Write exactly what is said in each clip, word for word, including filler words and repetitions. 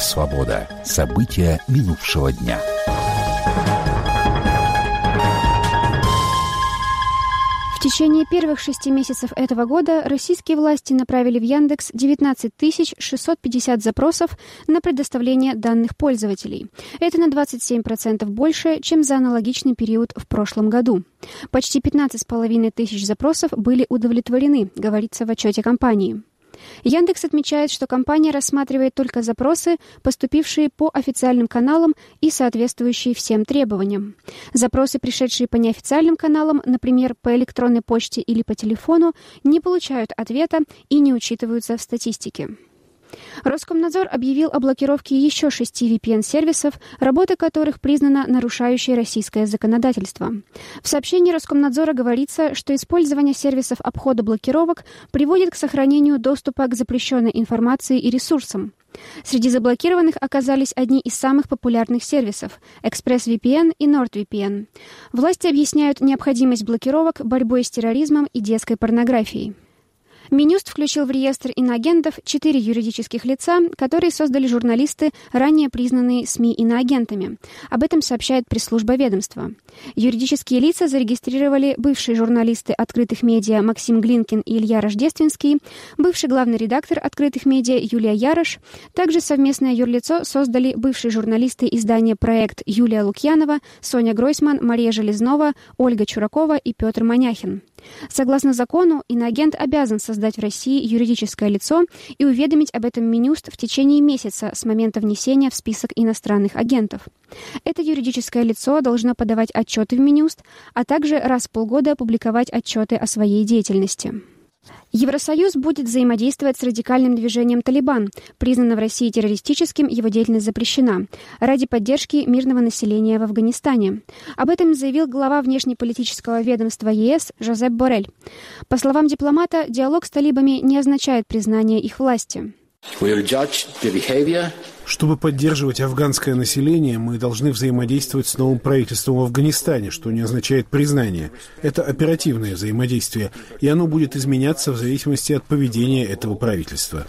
Свобода. События минувшего дня. В течение первых шести месяцев этого года российские власти направили в Яндекс девятнадцать тысяч шестьсот пятьдесят запросов на предоставление данных пользователей. Это на двадцать семь процентов больше, чем за аналогичный период в прошлом году. Почти пятнадцать с половиной тысяч запросов были удовлетворены, говорится в отчете компании. Яндекс отмечает, что компания рассматривает только запросы, поступившие по официальным каналам и соответствующие всем требованиям. Запросы, пришедшие по неофициальным каналам, например, по электронной почте или по телефону, не получают ответа и не учитываются в статистике. Роскомнадзор объявил о блокировке еще шести ви пи эн-сервисов, работа которых признана нарушающей российское законодательство. В сообщении Роскомнадзора говорится, что использование сервисов обхода блокировок приводит к сохранению доступа к запрещенной информации и ресурсам. Среди заблокированных оказались одни из самых популярных сервисов – ExpressVPN и NordVPN. Власти объясняют необходимость блокировок борьбой с терроризмом и детской порнографией. Минюст включил в реестр иноагентов четыре юридических лица, которые создали журналисты, ранее признанные СМИ иноагентами. Об этом сообщает пресс-служба ведомства. Юридические лица зарегистрировали бывшие журналисты «Открытых медиа» Максим Глинкин и Илья Рождественский, бывший главный редактор «Открытых медиа» Юлия Ярош. Также совместное юрлицо создали бывшие журналисты издания «Проект» Юлия Лукьянова, Соня Гройсман, Мария Железнова, Ольга Чуракова и Петр Маняхин. Согласно закону, иноагент обязан создать в России юридическое лицо и уведомить об этом Минюст в течение месяца с момента внесения в список иностранных агентов. Это юридическое лицо должно подавать отчеты в Минюст, а также раз в полгода публиковать отчеты о своей деятельности. Евросоюз будет взаимодействовать с радикальным движением «Талибан», признанным в России террористическим, его деятельность запрещена, ради поддержки мирного населения в Афганистане. Об этом заявил глава внешнеполитического ведомства ЕС Жозеп Боррель. По словам дипломата, диалог с талибами не означает признание их власти. Чтобы поддерживать афганское население, мы должны взаимодействовать с новым правительством в Афганистане, что не означает признание. Это оперативное взаимодействие, и оно будет изменяться в зависимости от поведения этого правительства.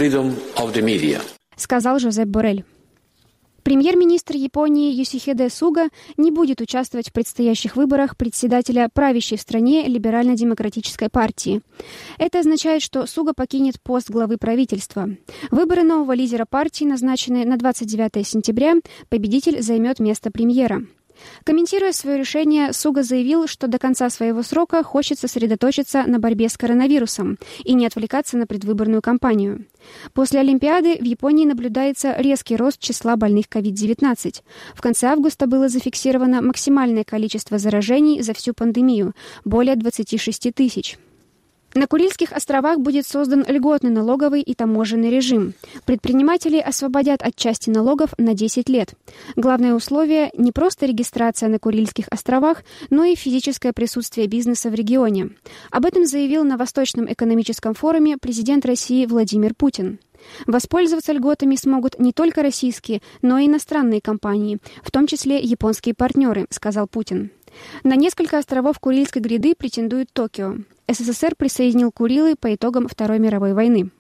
Сказал Жозеп Боррель. Премьер-министр Японии Йосихиде Суга не будет участвовать в предстоящих выборах председателя правящей в стране Либерально-демократической партии. Это означает, что Суга покинет пост главы правительства. Выборы нового лидера партии назначены на двадцать девятое сентября. Победитель займет место премьера. Комментируя свое решение, Суга заявил, что до конца своего срока хочет сосредоточиться на борьбе с коронавирусом и не отвлекаться на предвыборную кампанию. После Олимпиады в Японии наблюдается резкий рост числа больных ковид девятнадцать. В конце августа было зафиксировано максимальное количество заражений за всю пандемию – более двадцать шесть тысяч. На Курильских островах будет создан льготный налоговый и таможенный режим. Предприниматели освободят от части налогов на десять лет. Главное условие – не просто регистрация на Курильских островах, но и физическое присутствие бизнеса в регионе. Об этом заявил на Восточном экономическом форуме президент России Владимир Путин. Воспользоваться льготами смогут не только российские, но и иностранные компании, в том числе японские партнеры, сказал Путин. На несколько островов Курильской гряды претендует Токио. СССР присоединил Курилы по итогам Второй мировой войны.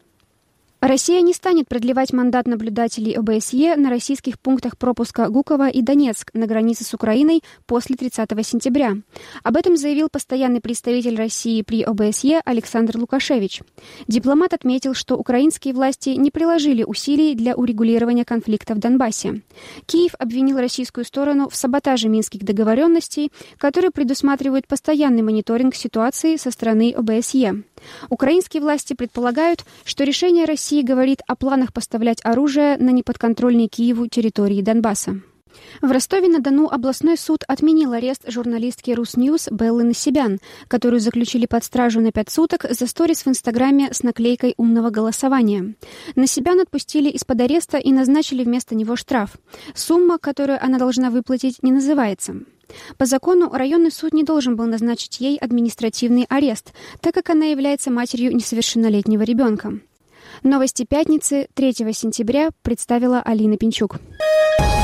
Россия не станет продлевать мандат наблюдателей о бэ эс е на российских пунктах пропуска Гуково и Донецк на границе с Украиной после тридцатого сентября. Об этом заявил постоянный представитель России при о бэ эс е Александр Лукашевич. Дипломат отметил, что украинские власти не приложили усилий для урегулирования конфликта в Донбассе. Киев обвинил российскую сторону в саботаже минских договоренностей, которые предусматривают постоянный мониторинг ситуации со стороны о бэ эс е. Украинские власти предполагают, что решение России говорит о планах поставлять оружие на неподконтрольные Киеву территории Донбасса. В Ростове-на-Дону областной суд отменил арест журналистки Русньюз Беллы Насибян, которую заключили под стражу на пять суток за сторис в Инстаграме с наклейкой умного голосования. Насибян отпустили из-под ареста и назначили вместо него штраф. Сумма, которую она должна выплатить, не называется. По закону районный суд не должен был назначить ей административный арест, так как она является матерью несовершеннолетнего ребенка. Новости пятницы третьего сентября представила Алина Пинчук.